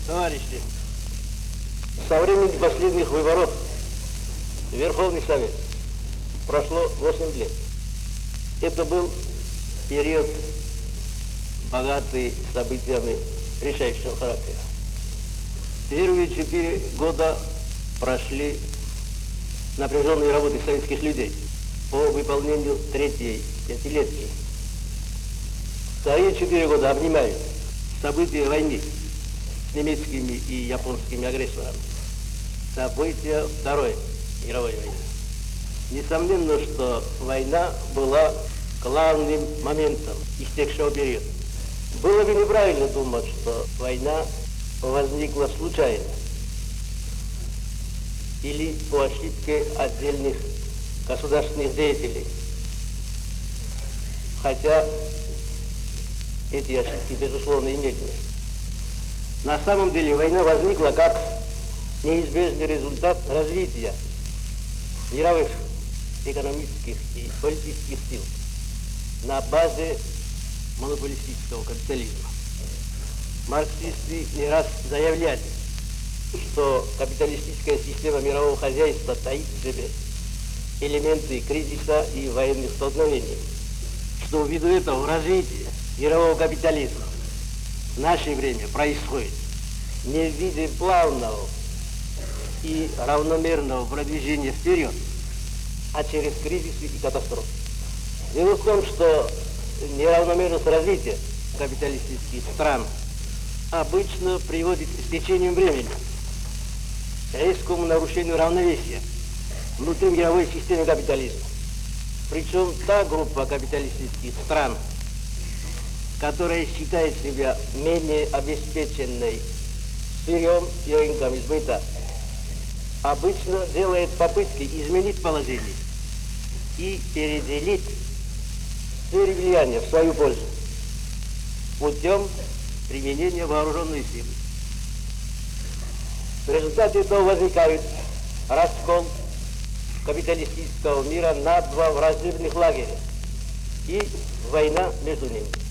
Товарищи, со времени последних выборов в Верховный Совет прошло 8 лет. Это был период, богатый событиями решающего характера. Первые 4 года прошли напряженные работы советских людей по выполнению третьей пятилетки. Вторые 4 года обнимают события войны с немецкими и японскими агрессорами, события Второй мировой войны. Несомненно, что война была главным моментом истекшего периода. Было бы неправильно думать, что война возникла случайно или по ошибке отдельных государственных деятелей. Хотя эти ошибки, безусловно, имели место. На самом деле война возникла как неизбежный результат развития мировых экономических и политических сил на базе монополистического капитализма. Марксисты не раз заявляли, что капиталистическая система мирового хозяйства таит в себе элементы кризиса и военных столкновений, что ввиду этого развитие мирового капитализма в наше время происходит не в виде плавного и равномерного продвижения вперед, а через кризисы и катастрофы. Дело в том, что неравномерность развития капиталистических стран обычно приводит к течением времени к резкому нарушению равновесия внутри мировой системы капитализма. Причем та группа капиталистических стран, которая считает себя менее обеспеченной сырьем и рынками сбыта, обычно делает попытки изменить положение и переделить сферы влияния в свою пользу путем применения вооруженной силы. В результате этого возникает раскол капиталистического мира на два враждебных лагеря и война между ними.